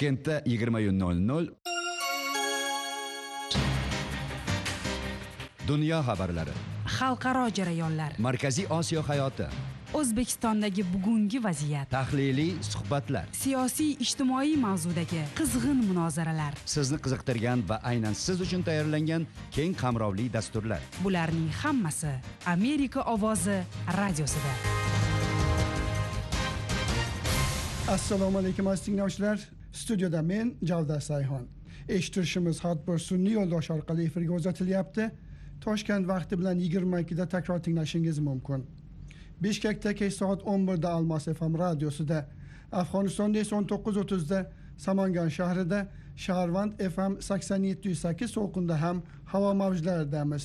Toshkentda 20:00 Dunyo xabarlari, xalqaro jarayonlar, Markaziy Osiyo hayoti, O'zbekistondagi bugungi vaziyat, tahliliy suhbatlar, siyosiy ijtimoiy mavzudagi qizg'in munozaralar. sizni qiziqtirgan va aynan siz uchun tayyorlangan keng qamrovli dasturlar. Bularning hammasi Amerika ovozi radiosida. Assalomu alaykum aziz tinglovchilar. Studiyada men Javdar Sayxon. Eshittirishimiz har bir sun'iy yo'ldosh orqali efirga uzatilyapti. Toshkent vaqti bilan 22 da takror tinglashingiz mumkin. Bishkekda kech soat 11 da Almos FM radiosida, Afg'onistonda esa 19:30 da Samangan shahrida, Shaharvand FM 87.8 to'lqinda ham havo mavjlaridamiz.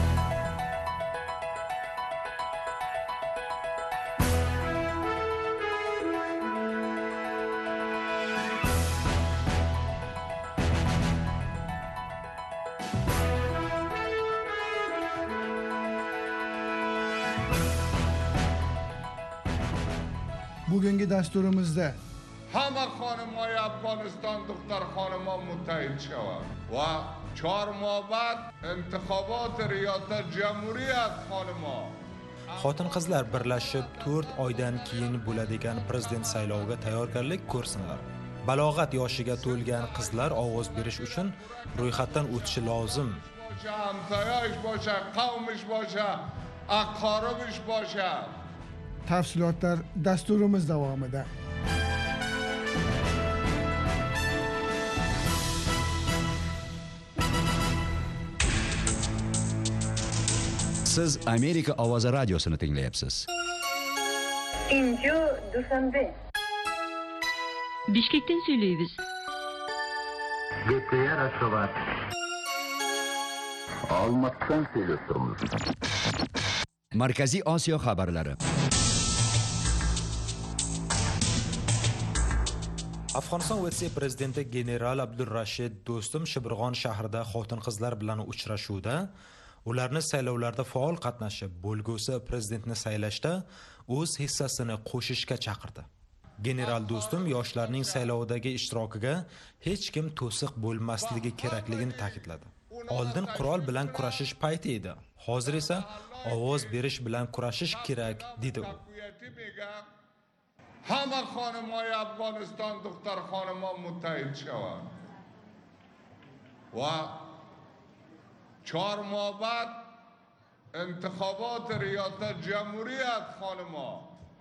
Bugungi dasturimizda hamma xonimlar Afg'oniston doktor xonimlar muttahid shavad va 4 moh ba'd intixobot riyosat jamhuriyat xonimlar Xotin-qizlar birlashib 4 oydan keyin bo'ladigan prezident sayloviga tayyorgarlik ko'rsinlar. Balog'at yoshiga to'lgan qizlar ovoz berish uchun ro'yxatdan o'tishi lozim. Hamsoyash bo'lsa, qavmish bo'lsa, aqoribish bo'lsa. Tafsilotlar dasturimiz davomida. Siz Amerika ovozi radiosini tinglayapsiz. İncu Dushanbe. Bishkekdan söyleybiz. Gepkaya Raşovat. Almatdan söylüyorsunuz. Markaziy Osiyo xabarlari. Afg'oniston vitse-prezidenti general Abdurrashid Do'stum Shibirg'on shahrida xotin-qizlar bilan uchrashuvda ularni saylovlarda faol qatnashib, bo'lgusi prezidentni saylashda o'z hissasini qo'shishga chaqirdi. General Do'stum yoshlarning saylovdagi ishtirokiga hech kim to'siq bo'lmasligi kerakligini ta'kidladi. Oldin qurol bilan kurashish payti edi. Hozir esa ovoz berish bilan kurashish kerak, dedi u. hamma xonimlar Afg'oniston doktor xonimlar muttahid shavad va 4 moh ba'd intixobot riyosat jamhuriyat xonimlar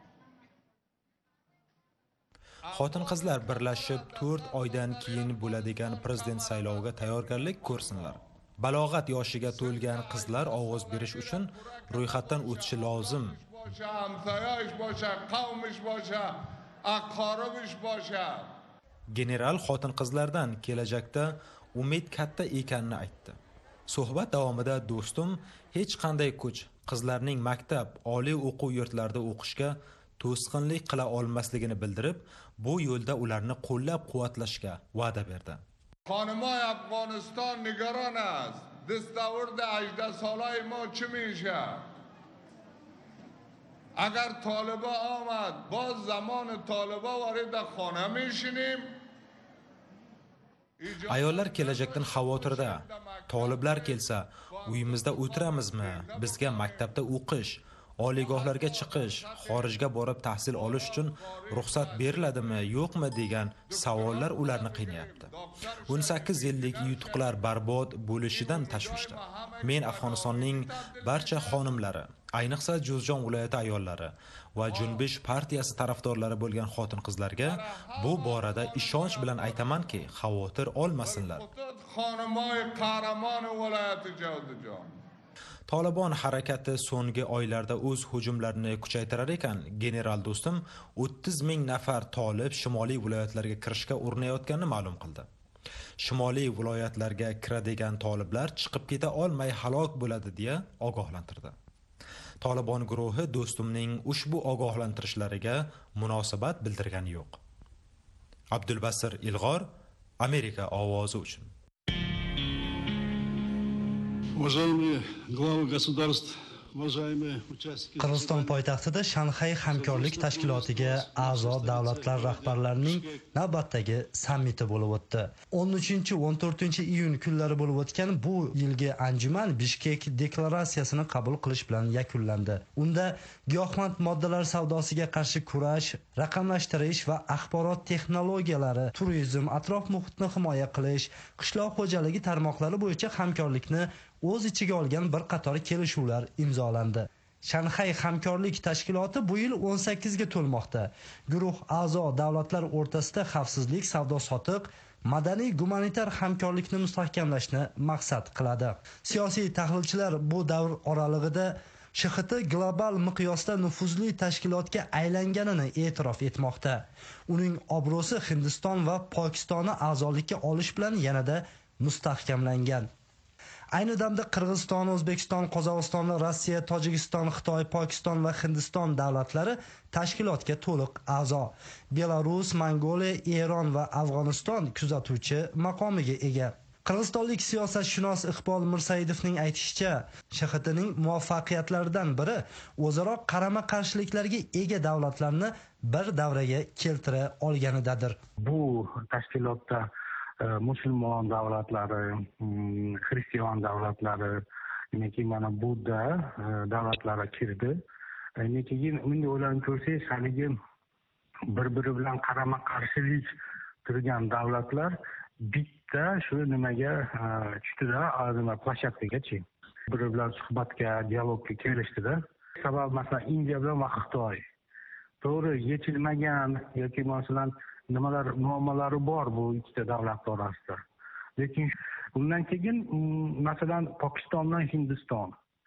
Xotin-qizlar birlashib 4 oydan keyin bo'ladigan prezident sayloviga tayyorgarlik ko'rsinlar. Balog'at yoshiga to'lgan qizlar ovoz berish uchun ro'yxatdan o'tishi lozim. Hamsoyash bo'lsa, qavmish bo'lsa, aqoribish bo'lsa. General xotin-qizlardan kelajakda umid katta ekanini aytdi. Suhbat davomida Do'stum hech qanday kuch qizlarning maktab, oliy o'quv yurtlarida o'qishga to'sqinlik qila olmasligini bildirib, bu yo'lda ularni qo'llab-quvvatlashga va'da berdi. Xonimlar Afg'oniston nigoron است. dastavrda 18 solay ma chi میشه؟ اگر طالبا آمد باز زمان طالبا وارد خانه میشینیم. Ayollar kelajakdan xavotirda. Taliblar kelsa, uyimizda o'tiramizmi? Bizga maktabda o'qish, oliygohlarga chiqish, xorijga borib tahsil olish uchun ruxsat beriladimi, yo'qmi degan savollar ularni qiynayapti. 18 yillik yutuqlar barbod bo'lishidan tashvishda. Men Afg'onistonning barcha xonimlari, ayniqsa Jo'zjon viloyati ayollari va Junbish partiyasi tarafdorlari bo'lgan xotin-qizlarga bu borada ishonch bilan aytamanki, xavotir olmasinlar. Xonimlar qahramon viloyati Jo'zjon. Tolibon harakati so'nggi oylarda o'z hujumlarini kuchaytirar ekan, general Do'stum 30 ming nafar tolib shimoliy viloyatlarga kirishga urinayotganini ma'lum qildi. Shimoliy viloyatlarga kiradigan toliblar chiqib keta olmay halok bo'ladi deya ogohlantirdi. Tolibon guruhi Do'stumning ushbu ogohlantirishlariga munosabat bildirgani yo'q. Abdulbasir Ilg'or, Amerika ovozi uchun. Уважаемые главы государств Qirg'iziston poytaxtida Shanxay hamkorlik tashkilotiga a'zo davlatlar rahbarlarining navbatdagi sammiti bo'lib o'tdi. 13-14 iyun kunlari bo'lib o'tgan bu yilgi anjuman Bishkek deklaratsiyasini qabul qilish bilan yakunlandi. Unda giyohvand moddalar savdosiga qarshi kurash, raqamlashtirish va axborot texnologiyalari, turizm, atrof muhitni himoya qilish, qishloq xo'jaligi tarmoqlari bo'yicha hamkorlikni o'z ichiga olgan bir qator kelishuvlar imzolandi. Shanxay hamkorlik tashkiloti bu yil 18 ga to'lmoqda. Guruh a'zo davlatlar o'rtasida xavfsizlik, savdo-sotiq, madaniy gumanitar hamkorlikni mustahkamlashni maqsad qiladi. Siyosiy tahlilchilar bu davr oralig'ida SHT global miqyosda nufuzli tashkilotga aylanganini e'tirof etmoqda. Uning obro'si Hindiston va Pokistonni a'zolikka olish bilan yanada mustahkamlangan. Ayni damda Qirg'iziston, O'zbekiston, Qozog'iston, Rossiya, Tojikiston, Xitoy, Pokiston va Hindiston davlatlari tashkilotga to'liq a'zo. Belarus, Mongoliya, Eron va Afg'oniston kuzatuvchi maqomiga ega. Qirg'izistonlik siyosatshunos Iqbol Mirsaidovning aytishicha, SHTning muvaffaqiyatlaridan biri o'zaro qarama-qarshiliklarga ega davlatlarni bir davraga keltira olganidadir. Bu tashkilotda musulmon davlatlari, xristian davlatlari, keyin mana Budda davlatlari kirdi. Keyin uni o'ylanib ko'rsangiz, haligi bir-biri bilan qarama-qarshilik turgan davlatlar bitta shu nimaga tushdida, plashadkaga-chi. Bir bilan suhbatga, dialogga kelishdida. Sabab masalan Indiya bilan va Xitoy. To'g'ri, yechilmagan yoki masalan nimalar muammolari bor bu ikkita davlat orasida. Lekin undan keyin masalan Pokiston bilan Hindiston.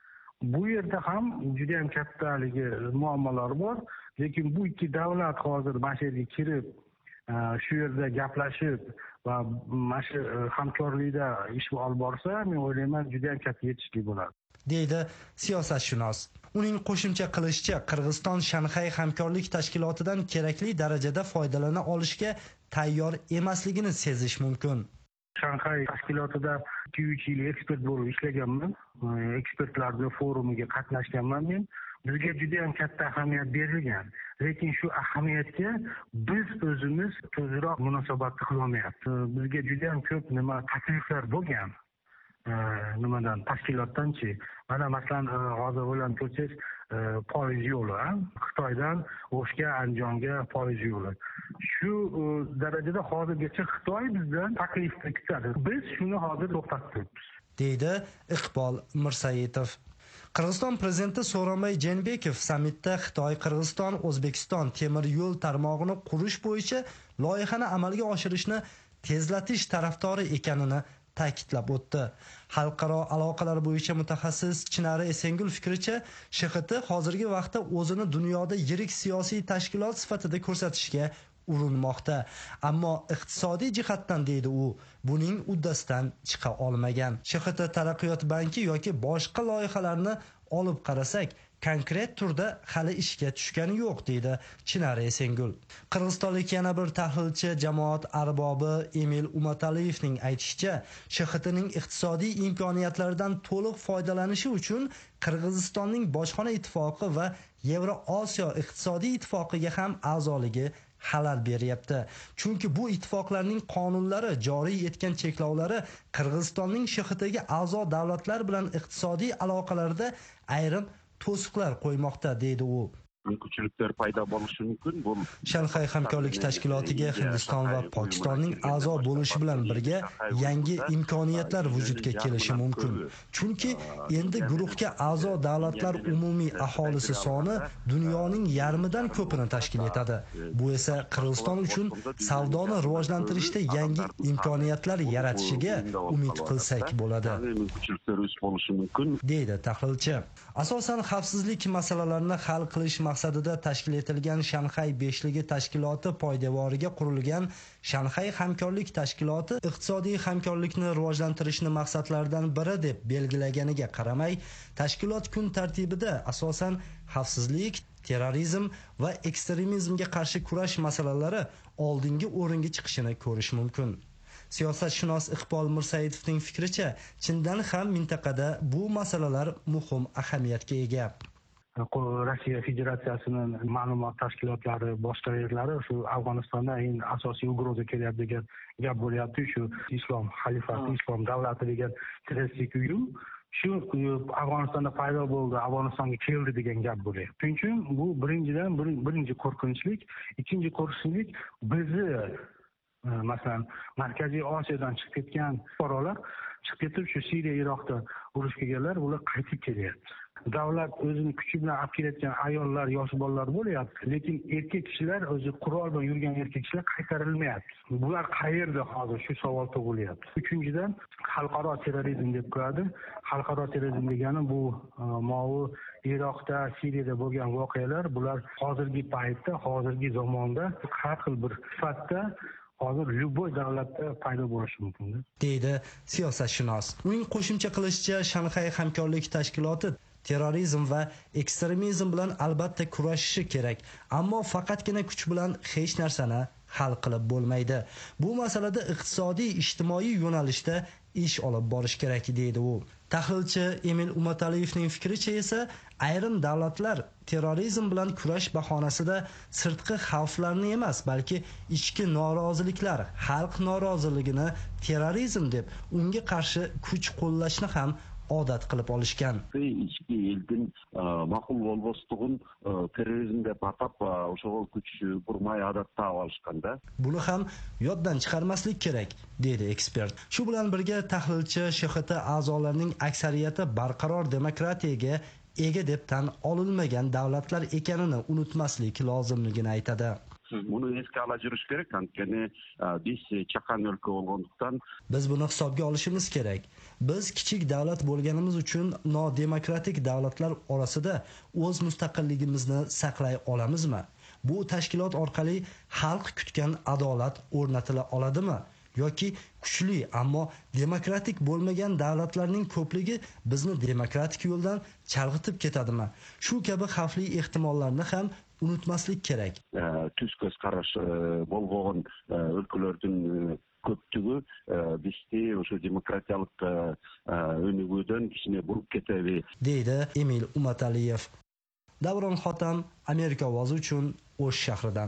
Bu yerda ham juda ham katta muammolar bor. Lekin bu ikki davlat hozir mana shu yerga kirib, shu yerda gaplashib va mana shu hamkorlikda ish olib borsa, men o'ylayman juda ham katta yetishli bo'ladi, deydi siyosatshunos. Uning qo'shimcha qilishicha, Qirg'iziston Shanxay hamkorlik tashkilotidan kerakli darajada foydalana olishga tayyor emasligini sezish mumkin. Shanxay tashkilotida 2-3 yil ekspert bo'lib ishlaganman. Ekspertlarning forumiga qatnashganman men. Bizga juda ham katta ahamiyat berilgan. Lekin shu ahamiyatga biz o'zimiz tezroq munosabat qilolmayapmiz. Bizga juda ham ko'p takliflar bo'lgan. Nimadan tashkilotdanchi. Mana masalan hozir o'ylanib ko'rsangiz, poyezd yo'li, Xitoydan O'shga, Andijonga poyezd yo'li. Shu darajada hozirgacha Xitoy bizdan taklif kutadi. Biz shuni hozir to'xtatdik, deydi Iqbol Mirsaidov. Qirg'iziston prezidenti Sooronbay Jeenbekov sammitda Xitoy, Qirg'iziston, O'zbekiston temir yo'l tarmog'ini qurish bo'yicha loyihani amalga oshirishni tezlatish tarafdori ekanini ta'kidlab o'tdi. Xalqaro aloqalar bo'yicha mutaxassis Chinari Esengul fikricha, SHT hozirgi vaqtda o'zini dunyoda yirik siyosiy tashkilot sifatida ko'rsatishga urinmoqda. Ammo iqtisodiy jihatdan, deydi u, buning uddasidan chiqa olmagan. SHT taraqqiyot banki yoki boshqa loyihalarni olib qarasak, konkret turda hali ishga tushgani yo'q, deydi Chinari Esengul. Qirg'izistonlik yana bir tahlilchi, jamoat arbobi Emil Umataliyevning aytishicha, SHTning iqtisodiy imkoniyatlaridan to'liq foydalanishi uchun Qirg'izistonning bojxona ittifoqi va Yevroosiyo iqtisodiy ittifoqiga ham a'zoligi xalal beryapti. Chunki bu ittifoqlarning qonunlari, joriy etgan cheklovlari Qirg'izistonning SHTga a'zo davlatlar bilan iqtisodiy aloqalarda ayrim to'siqlar qo'ymoqda, deydi u. Мүмкіншіліктер пайда bo'lishi mumkin. Bu Shanxay hamkorlik tashkilotiga Hindiston va Pokistonning a'zo bo'lishi bilan birga yangi imkoniyatlar vujudga kelishi mumkin. Chunki endi guruhga a'zo davlatlar umumiy aholisi soni dunyoning yarmidan ko'pini tashkil etadi. Bu esa Qirg'iziston uchun savdoni rivojlantirishda yangi imkoniyatlar yaratishiga umid qilsak bo'ladi, deydi tahlilchi. Asosan xavfsizlik masalalarini hal qilish maqsadida tashkil etilgan Shanxay beshligi tashkiloti poydevoriga qurilgan Shanxay hamkorlik tashkiloti iqtisodiy hamkorlikni rivojlantirishni maqsadlaridan biri deb belgilaganiga qaramay, tashkilot kun tartibida asosan xavfsizlik, terrorizm va ekstremizmga qarshi kurash masalalari oldingi o'ringa chiqishini ko'rish mumkin. Siyosatshunos Iqbol Mirsayevning fikricha, chindan ham mintaqada bu masalalar muhim ahamiyatga ega. Rossiya Federatsiyasining ma'lumot tashkilotlari boshqa yerlari shu Afg'onistonda eng asosiy ugroza kelyapti degan gap bo'lyapti. Shu islom xalifati, islom davlati degan terroristik uyum shu Afg'onistonda paydo bo'ldi, Afg'onistonga keldi degan gap bo'lyapti. Shuning uchun bu birinchi qo'rqinchlik, ikkinchi qo'rqinchlik bizni masalan Markaziy Osiyodan chiqib ketgan fuqarolar chiqib ketib shu Suriya, Iroqda urush kelganlar, ular qaytib kelyapti. Davlat o'zini kuchi bilan olib kelayotgan ayollar, yosh bolalar bo'lyapti, lekin erkak kishilar o'zi qurol bilan yurgan erkak kishilar qaytarilmayapti. Bular qayerda hozir shu savol tug'ilyapti. Uchinchidan xalqaro terrorizm deb qo'yadi. Xalqaro terrorizm degani bu Movi Iroqda, Suriyada bo'lgan voqealar, bular hozirgi paytda, hozirgi zamonda har xil bir sifatda hozir любой davlatda paydo bo'lishi mumkin, deydi siyosatshunos. Uning qo'shimcha qilishicha, Shanxay hamkorlik tashkiloti terrorizm va ekstremizm bilan albatta kurashishi kerak, ammo faqatgina kuch bilan hech narsani hal qilib bo'lmaydi. Bu masalada iqtisodiy, ijtimoiy yo'nalishda ish olib borish kerak, deydi u. Tahlilchi Emil Umataliyevning fikricha esa, ayrim davlatlar terrorizm bilan kurash bahonasida sirtqi xavflarni emas, balki ichki noroziliklar, xalq noroziligini terrorizm deb unga qarshi kuch qo'llashni ham odat qilib olishgan. Ichki elдің ma'qul bo'lmasligin terrorizm deb atab o'sha kuch burmay odatda olishganda. Buni ham yoddan chiqarmaslik kerak, dedi ekspert. Shu bilan birga tahlilchi SHT a'zolarining aksariyati barqaror demokratiyaga ega deb tan olinmagan davlatlar ekanini unutmaslik lozimligini aytadi. Buni esga olib yurish kerak, chunki biz chaqan o'lka bo'lganlikdan biz buni hisobga olishimiz kerak. Biz kichik davlat bo'lganimiz uchun nodemokratik davlatlar orasida o'z mustaqilligimizni saqlay olamizmi? Bu tashkilot orqali xalq kutgan adolat o'rnatila oladimi? Yoki kuchli, ammo demokratik bo'lmagan davlatlarning ko'pligi bizni demokratik yo'ldan chalg'itib ketadimi? Shu kabi xavfli ehtimollarni ham unutmaslik kerak. Tuz ko'z qarash bo'lgan o'lkalarning ko'pligi bizda o'sha demokratiyalik o'nig'idan kichkina bo'lib ketadi, deydi Emil Umataliyev. Davron Xotam, Amerika ovozi uchun O'sh shahridan.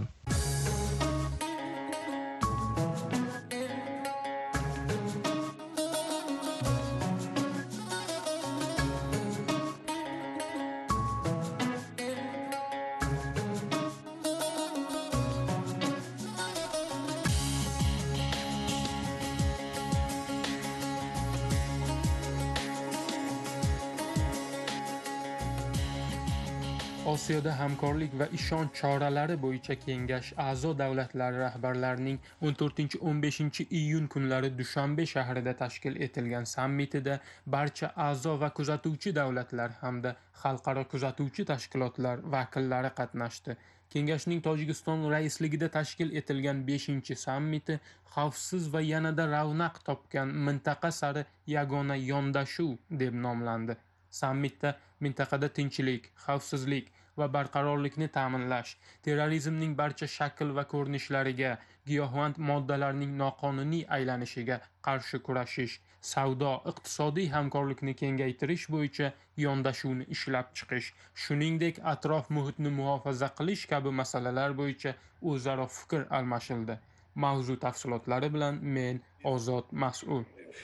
Osiyoda hamkorlik va ishonch choralari bo'yicha kengash a'zo davlatlari rahbarlarining 14-15 iyun kunlari Dushanbe shahrida tashkil etilgan sammitida barcha a'zo va kuzatuvchi davlatlar hamda xalqaro kuzatuvchi tashkilotlar vakillari qatnashdi. Kengashning Tojikiston raisligida tashkil etilgan 5-sammiti xavfsiz va yanada ravnaq topgan mintaqa sari yagona yondashuv deb nomlandi. Sammitda mintaqada tinchlik, xavfsizlik va barqarorlikni ta'minlash, terrorizmning barcha shakl va ko'rinishlariga, giyohvand moddalarning noqonuniy aylanishiga qarshi kurashish, savdo, iqtisodiy hamkorlikni kengaytirish bo'yicha yondashuvni ishlab chiqish, shuningdek atrof muhitni muhofaza qilish kabi masalalar bo'yicha o'zaro fikr almashildi. Mavzu tafsilotlari bilan men Ozod Mas'ul.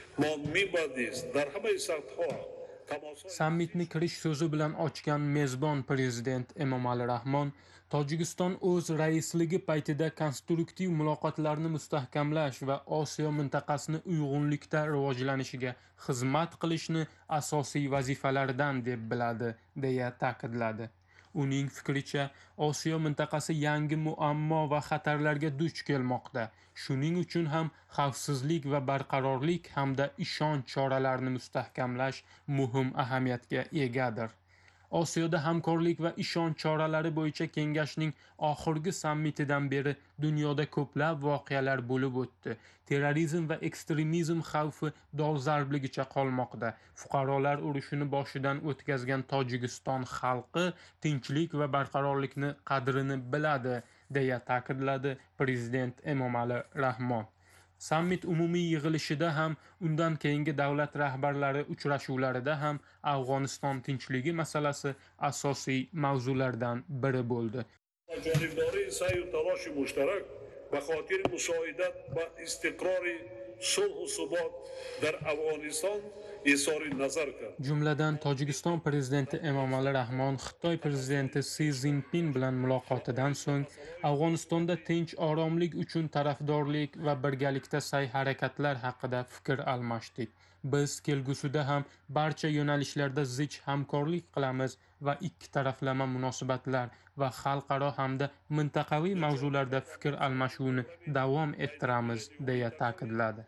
Sammitni kirish so'zi bilan ochgan mezbon prezident Emomali Rahmon, Tojikiston o'z raisligi paytida konstruktiv muloqotlarni mustahkamlash va Osiyo mintaqasini uyg'unlikda rivojlanishiga xizmat qilishni asosiy vazifalaridan deb biladi, deya ta'kidladi. Uning fikricha, Osiyo mintaqasi yangi muammo va xatarlarga duch kelmoqda. Shuning uchun ham xavfsizlik va barqarorlik hamda ishonch choralarini mustahkamlash muhim ahamiyatga egadir. Osiyoda hamkorlik va ishonch choralari bo'yicha kengashning oxirgi sammitidan beri dunyoda ko'plab voqealar bo'lib o'tdi. Terrorizm va ekstremizm xavfi dolzarbligicha qolmoqda. Fuqarolar urushini boshidan o'tkazgan Tojikiston xalqi tinchlik va barqarorlikni qadrini biladi, deya ta'kidladi prezident Emomali Rahmon. Sammit umumiy yig'ilishida ham, undan keyingi davlat rahbarlari uchrashuvlarida ham Afg'oniston tinchligi masalasi asosiy mavzulardan biri bo'ldi. جانبداری سعی و تلاش مشترک به خاطر مساعدت به استقرار صلح و ثبات در افغانستان اظهار نظر کرد. Jumladan Tojikiston prezidenti Emomali Rahmon Xitoy prezidenti Si Szinpin bilan muloqotidan so'ng Afg'onistonda tinch oromlik uchun tarafdorlik va birgalikda sa'y-harakatlar haqida fikr almashdik. Biz kelgusida ham barcha yo'nalishlarda zich hamkorlik qilamiz va ikki taraflama munosabatlar va xalqaro hamda mintaqaviy mavzularda fikr almashuvni davom ettiramiz, deya ta'kidladi.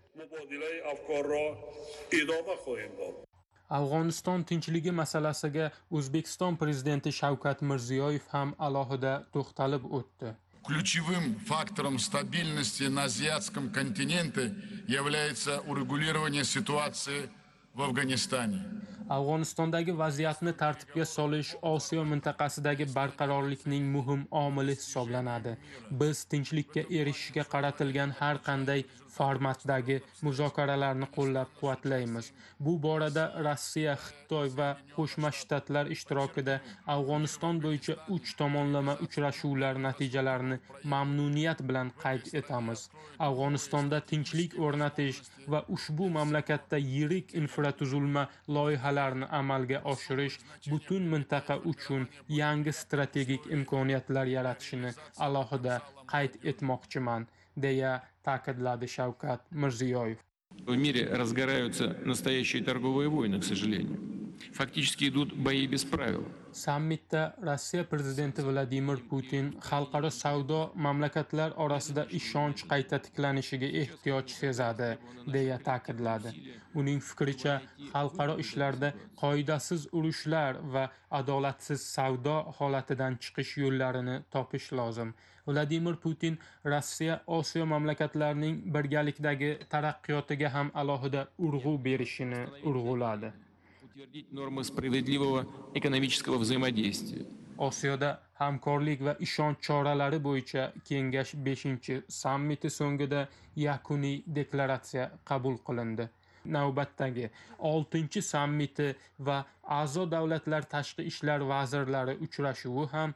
Afg'oniston tinchligi masalasiga O'zbekiston prezidenti Shavkat Mirziyoyev ham alohida to'xtalib o'tdi. Ключевым фактором стабильности на азиатском континенте является урегулирование ситуации в Афганистане. Afg'onistondagi vaziyatni tartibga solish Osiyo mintaqasidagi barqarorlikning muhim omili hisoblanadi. Biz tinchlikka erishishga qaratilgan har qanday formatdagi muzokaralarni qo'llab-quvvatlaymiz. Bu borada Rossiya, Xitoy va Qo'shma Shtatlar ishtirokida Afg'oniston bo'yicha 3 tomonlama uchrashuvlar natijalarini mamnuniyat bilan qayd etamiz. Afg'onistonda tinchlik o'rnatish va ushbu mamlakatda yirik infratuzilma loyihalarini amalga oshirish butun mintaqa uchun yangi strategik imkoniyatlar yaratishini alohida qayd etmoqchiman, deya ta'kidladi Shavkat Mirziyoyev. В мире разгораются настоящие торговые войны, к сожалению. Фактически идут бои без правил. Sammitda Rossiya prezidenti Vladimir Putin xalqaro savdo mamlakatlar orasida ishonch qayta tiklanishiga ehtiyoj sezadi, deya ta'kidladi. Uning fikricha, xalqaro ishlarda qoidasiz urushlar va adolatsiz savdo holatidan chiqish yo'llarini topish lozim. Vladimir Putin Rossiya Osiyo mamlakatlarining birgalikdagi taraqqiyotiga ham alohida urg'u berishini urg'uladi. Утвердить нормы справедливого экономического взаимодействия. Osiyoda hamkorlik va ishonch choralari bo'yicha Kengash 5-sammiti so'ngida yakuniy deklaratsiya qabul qilindi. Navbatdagi 6-sammiti va a'zo davlatlar tashqi ishlar vazirlari uchrashuvi ham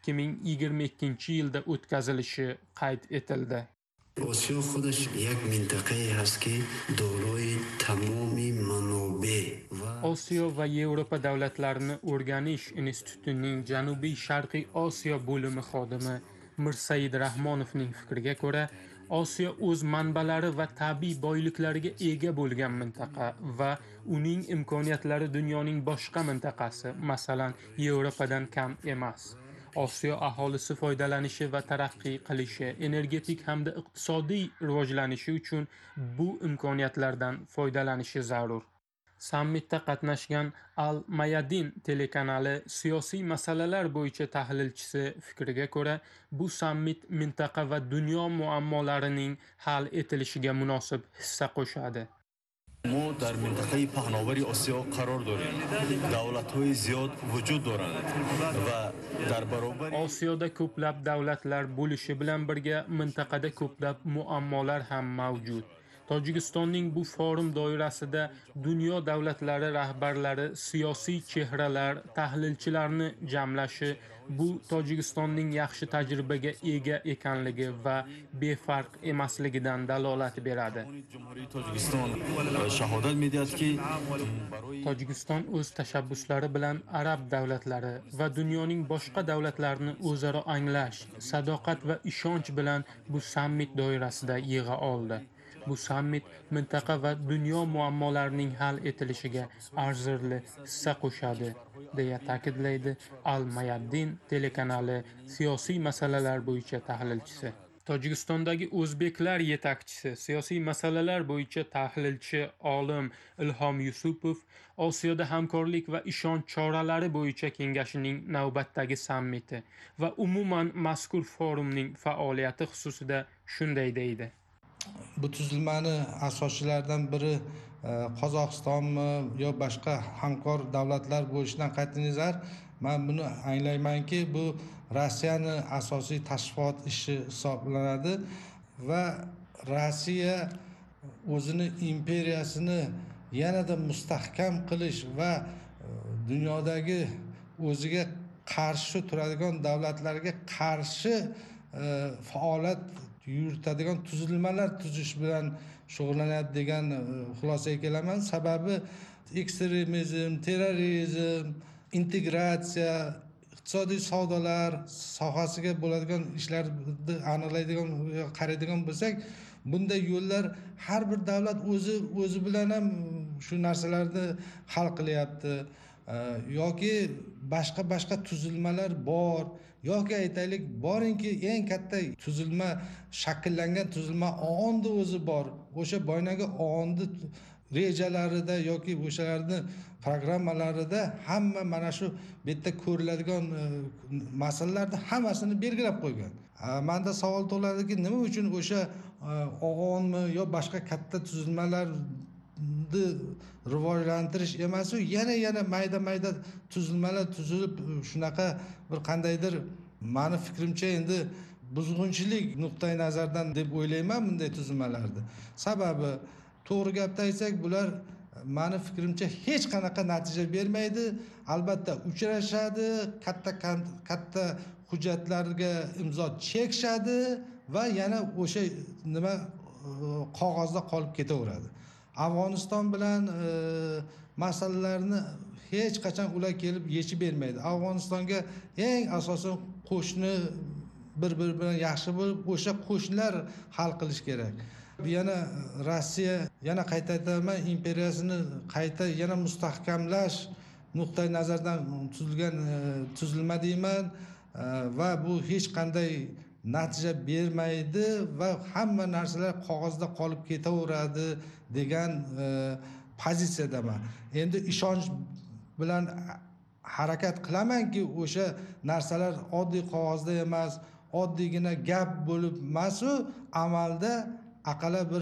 2022-yilda o'tkazilishi qayd etildi. آسیا خودش یک منطقه هست که دارای تمام منابع Osiyo va Yevropa davlatlarini o'rganish institutining Janubiy Sharqiy Osiyo bo'limi xodimi Mirsaid Rahmonovning fikriga ko'ra, Osiyo o'z manbalari va tabiiy boyliklariga ega bo'lgan mintaqa va uning imkoniyatlari dunyoning boshqa mintaqasi, masalan, Yevropadan kam emas. Osiyo aholisi foydalanishi va taraqqiy qilishi, energetik hamda iqtisodiy rivojlanishi uchun bu imkoniyatlardan foydalanishi zarur. Sammitda qatnashgan Al Mayadin telekanali siyosiy masalalar bo'yicha tahlilchisi fikriga ko'ra, bu sammit mintaqa va dunyo muammolarining hal etilishiga munosib hissa qo'shadi. ما در منطقه پهناور آسیا قرار داریم. دولت‌های زیاد وجود دارند و در برابر Osiyoda ko'plab davlatlar bo'lishi bilan birga mintaqada ko'plab muammolar ham mavjud. Tojikistonning bu forum doirasida dunyo davlatlari rahbarlari siyosiy chehralar, tahlilchilarni jamlashi bu Tojikistonning yaxshi tajribaga ega ekanligi va befarq emasligidan dalolat beradi. Tojikiston o'z tashabbuslari bilan arab davlatlari va dunyoning boshqa davlatlarini o'zaro anglash, sadoqat va ishonch bilan bu sammit doirasida yig'a oldi. Bu sammit mintaqa va dunyo muammolarining hal etilishiga arzirli hissa qo'shadi, deya ta'kidlaydi Al Mayadin telekanali siyosiy masalalar bo'yicha tahlilchisi. Tojikistondagi o'zbeklar yetakchisi, siyosiy masalalar bo'yicha tahlilchi olim Ilhom Yusupov Osiyoda hamkorlik va ishonch choralari bo'yicha kengashining navbatdagi sammiti va umuman mazkur forumning faoliyati xususida shunday deydi. Bu tuzilmani asoschilaridan biri Qozog'istonmi yo boshqa hamkor davlatlar bo'lishidan qat'iy nazar men buni anglaymanki, bu Rossiyaning asosiy tashviqot ishi hisoblanadi va Rossiya o'zini imperiyasini yanada mustahkam qilish va dunyodagi o'ziga qarshi turadigan davlatlarga qarshi faoliyat yuritadigan tuzilmalar tuzish bilan shug'ullanadi degan xulosaga kelaman. Sababi ekstremizm, terrorizm, integratsiya, iqtisodiy savdolar sohasiga bo'ladigan ishlarni aniqlaydigan, qaraydigan bo'lsak, bunday yo'llar har bir davlat o'zi bilan ham shu narsalarni hal qilyapti. Yoki boshqa tuzilmalar bor, yoki aytaylik boringki eng katta tuzilma, shakllangan tuzilma OON'da o'zi bor. O'sha boyagi OON'da rejalarida yoki o'shalarni programmalarida hamma mana shu bitta ko'riladigan masalalarni hammasini belgilab qo'ygan. Menda savol tug'iladiki, nima uchun o'sha OONmi yo boshqa katta tuzilmalarni rivojlantirish emas, yana mayda tuzilmalar tuzilib shunaqa bir qandaydir, meni fikrimcha endi buzg'unchilik nuqtai nazardan deb o'ylayman bunday tuzilmalarni. Sababi to'g'ri gapni aytsak, bular meni fikrimcha hech qanaqa natija bermaydi. Albatta uchrashadi, katta hujjatlarga imzo chekishadi va yana o'sha nima qog'ozda qolib ketaveradi. Afg'oniston bilan masalalarni hech qachon ular kelib yechib bermaydi. Afg'onistonga eng asosan qo'shni bir-biri bilan yaxshi bo'lib, o'sha qo'shnilar hal qilish kerak. Yana Rossiya, yana qayta aytaman, imperiyasini yana mustahkamlash nuqtai nazardan tuzilgan tuzilma deyman va bu hech qanday natija bermaydi va hamma narsalar qog'ozda qolib ketaveradi degan pozitsiyadaman. Endi ishonch bilan harakat qilamanki, o'sha narsalar oddiy qog'ozda emas, oddiygina gap bo'lib emas-u, amalda aqala bir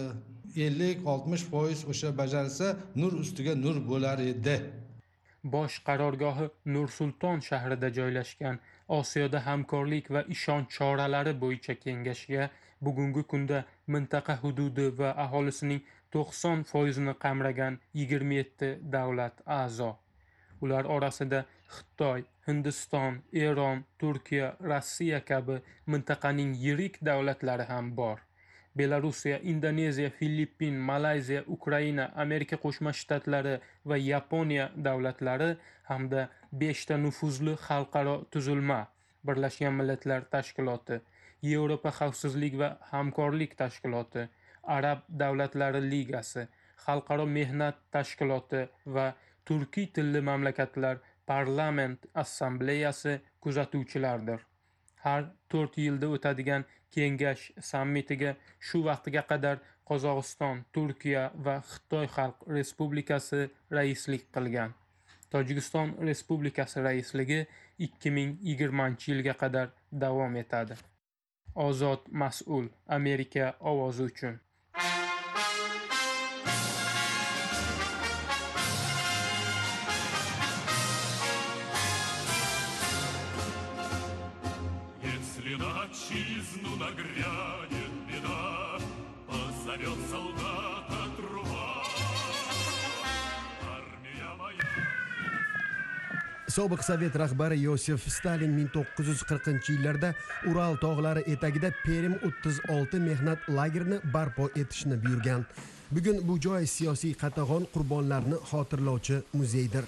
50-60% o'sha bajarilsa, nur ustiga nur bo'lar edi. Bosh qarorgohi Nur-Sulton shahrida joylashgan Osiyoda hamkorlik va ishonch choralari bo'yicha kengashga bugungi kunda mintaqa hududi va aholisining 90% qamragan 27 davlat a'zo. Ular orasida Xitoy, Hindiston, Eron, Turkiya, Rossiya kabi mintaqaning yirik davlatlari ham bor. Belarusiya, Indoneziya, Filippin, Malayziya, Ukraina, Amerika Qo'shma Shtatlari va Yaponiya davlatlari hamda 5 ta nufuzli xalqaro tuzilma: Birlashgan Millatlar Tashkiloti, Yevropa xavfsizlik va hamkorlik tashkiloti, Arab davlatlari ligasi, Xalqaro mehnat tashkiloti va turkiy tilli mamlakatlar parlament assambleyasi kuzatuvchilardir. Har 4 yilda o'tadigan kengash sammitiga shu vaqtga qadar Qozog'iston, Turkiya va Xitoy Xalq Respublikasi raislik qilgan. Tojikiston Respublikasi raisligi 2020-yilga qadar davom etadi. Ozod mas'ul, Amerika ovozi uchun. Отчизну нагрянет беда, позовет солдата труба. Армия моя. Sobiq Sovet rahbari Yosif Stalin 1940-yillarda Ural tog'lari etagida Perim 36 mehnat lagerini barpo etishni buyurgan. Bugun bu joy siyosiy qatag'on qurbonlarini xotirlovchi muzeydir.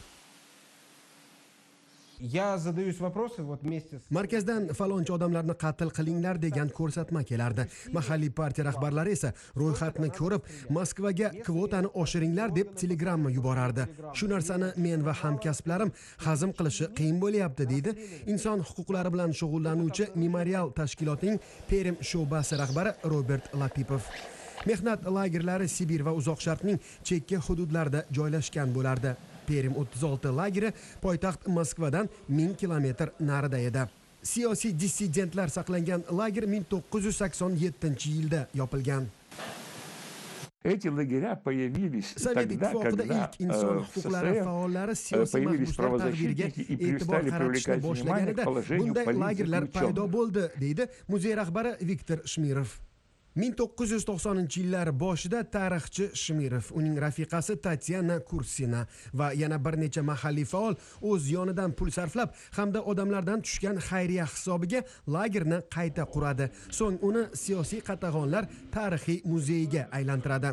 Я задаюсь вопросы вот вместе с... Markazdan falonchi odamlarni qatl qilinglar degan ko'rsatma kelardi. Mahalliy partiya rahbarlari esa ro'yxatni ko'rib, Moskvaga kvotani oshiringlar deb telegramma yuborardi. Shu narsani men va hamkasblarim hazm qilishi qiyin bo'lyapti, deydi inson huquqlari bilan shug'ullanuvchi Memorial tashkilotining Perim sho'basi rahbari Robert Lapipov. Mehnat lagerlari Sibir va Uzoq Sharqning chekka hududlarida joylashgan bo'lardi. Perim 36 lageri poytaxt Moskvadan 1000 kilometr narida edi. Siyosiy dissidentlar saqlangan lager 1987-yilda yopilgan. Эти лагеря появились тогда, когда в СССР появились правозащитники и перестали привлекать внимание к положению политики заключенных. Paydo bo'ldi, deydi muzey rahbari Viktor Shmirov. 1990-yillar boshida tarixchi Shmirov, uning rafiqasi Tatyana Kursina va yana bir necha mahalliy faol o'z yonidan pul sarflab hamda odamlardan tushgan xayriya hisobiga lagerni qayta quradi. So'ng uni siyosiy qatag'onlar tarixiy muzeyiga aylantiradi.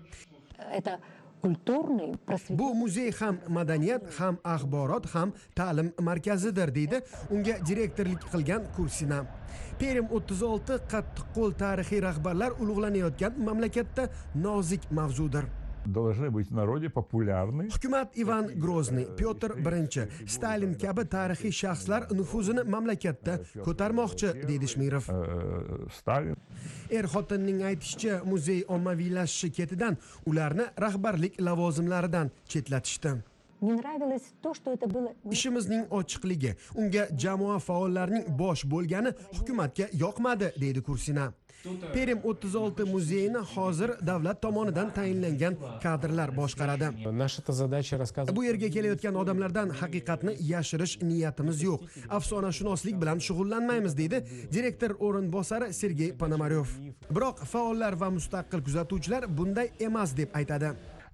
Bu muzey ham madaniyat, ham axborot, ham ta'lim markazidir, deydi unga direktorlik qilgan Kursina. Perim 36 qattiqqo'l tarixiy rahbarlar ulug'lanayotgan mamlakatda nozik mavzudir. Должны быть в народе популярны. Hukumat Ivan Grozny, Pyotr I, Stalin kabi tarixiy shaxslar nufuzini mamlakatda ko'tarmoqchi, deydi Shmirov. Stalin. Xotinning aytishicha, muzey ommaviylashishi ketidan ularni rahbarlik lavozimlaridan chetlatishdi. Ishimizning ochiqligi, unga jamoa faollarining bosh bo'lgani hukumatga yoqmadi, deydi Kursina. Perim 36 muzeyini hozir davlat tomonidan tayinlangan kadrlar boshqaradi. Bu yerga kelayotgan odamlardan haqiqatni yashirish niyatimiz yo'q. Afsonashunoslik bilan shug'ullanmaymiz, deydi direktor o'rinbosari Sergey Ponomaryov. Biroq faollar va mustaqil kuzatuvchilar bunday emas deb aytadi.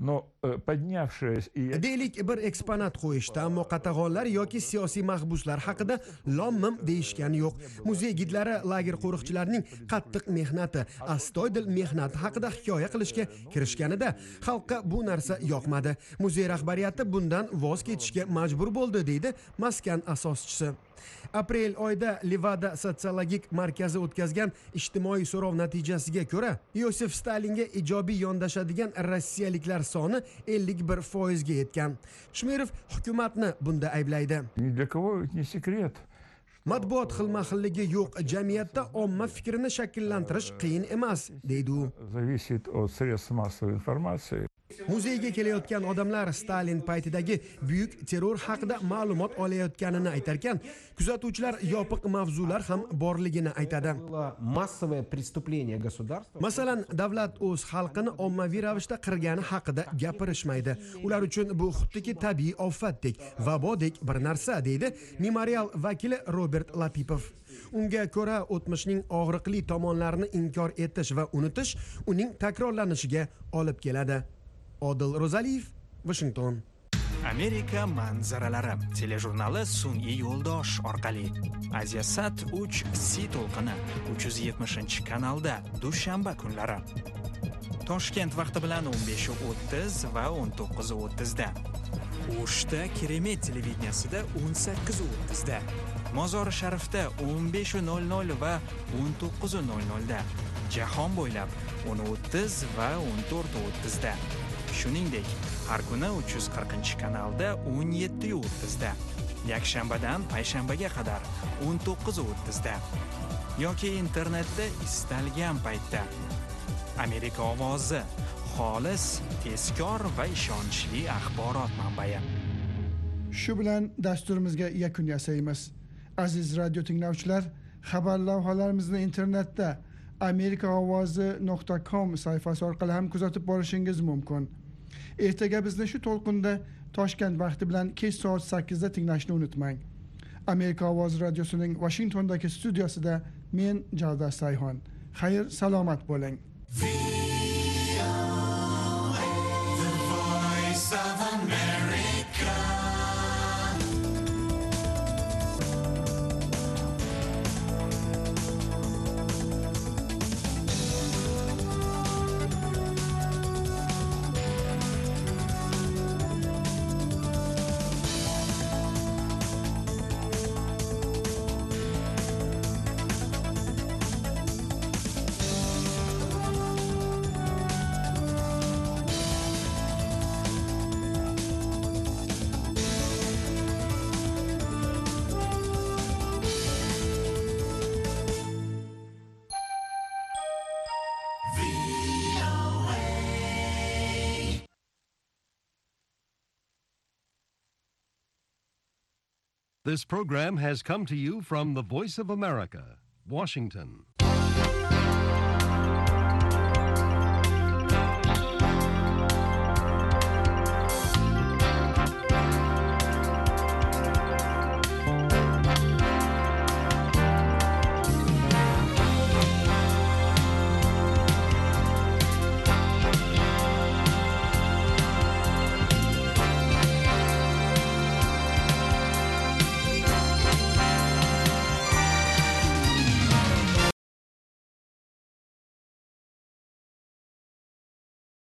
Deylik, bir eksponat qo'yishda, ammo qatag'onlar yoki siyosiy mahbuslar haqida lom-mim deyishgani yo'q. Muzey gidlari lager qo'riqchilarining qattiq mehnati, astoydil mehnati haqida hikoya qilishga kirishganida xalqqa bu narsa yoqmadi. Muzey rahbariyati bundan voz kechishga majbur bo'ldi, deydi maskan asoschisi. Aprel oyida Livada sotsiologik markazi o'tkazgan ijtimoiy so'rov natijasiga ko'ra, Yosif Stalinga ijobiy yondashadigan rossiyaliklar soni 51% ga yetgan. Shmirov hukumatni bunda ayblaydi. Matbuot xilma-xilligi yo'q jamiyatda omma fikrini shakllantirish qiyin emas, deydi u. Muzeyga kelayotgan odamlar Stalin paytidagi buyuk terror haqida ma'lumot olayotganini aytarkan, kuzatuvchilar yopiq mavzular ham borligini aytadi. Masalan, davlat o'z xalqini ommaviy ravishda qirgani haqida gapirishmaydi. Ular uchun bu xuddiki tabiiy ofatdek, vabodek bir narsa, deydi memorial vakili Robert Lapipov. Unga ko'ra, o'tmishning og'riqli tomonlarini inkor etish va unutish uning takrorlanishiga olib keladi. Odil Rozaliyev, Washington. Amerika manzaralari telejurnali sun'iy yo'ldosh orqali Asiasat 3 C to'lqini 370-kanalda dushanba kunlari. Toshkent vaqti bilan 15:30 va 19:30 da. O'shda Keremet televideniyasida 18:30 da. Mozori Sharifda 15:00 va 19:00 da. Jahon bo'ylab 10:30 va 14:30 da. Shuningdek, har kuni 340-kanalda 17:30 da. Yakshanbadan payshanbaga qadar 19:30 da. Yoki internetda istalgan paytda. Amerika ovozi, xolis, tezkor va ishonchli axborot manbai. Shu bilan dasturimizga yakun yasaymiz. Aziz radio tinglovchilar, xabar lavhalarimizni internetda amerikaovozi.com sayfasi orqali ham kuzatib borishingiz mumkin. Ertaga bizni shu to'lqinda Toshkent vaqti bilan kech soat 8 da tinglashni unutmang. Amerika Ovozi radiosining Washingtondagi studiyasida men Javdar Sayhon. Xayr, salomat bo'ling. This program has come to you from the Voice of America, Washington.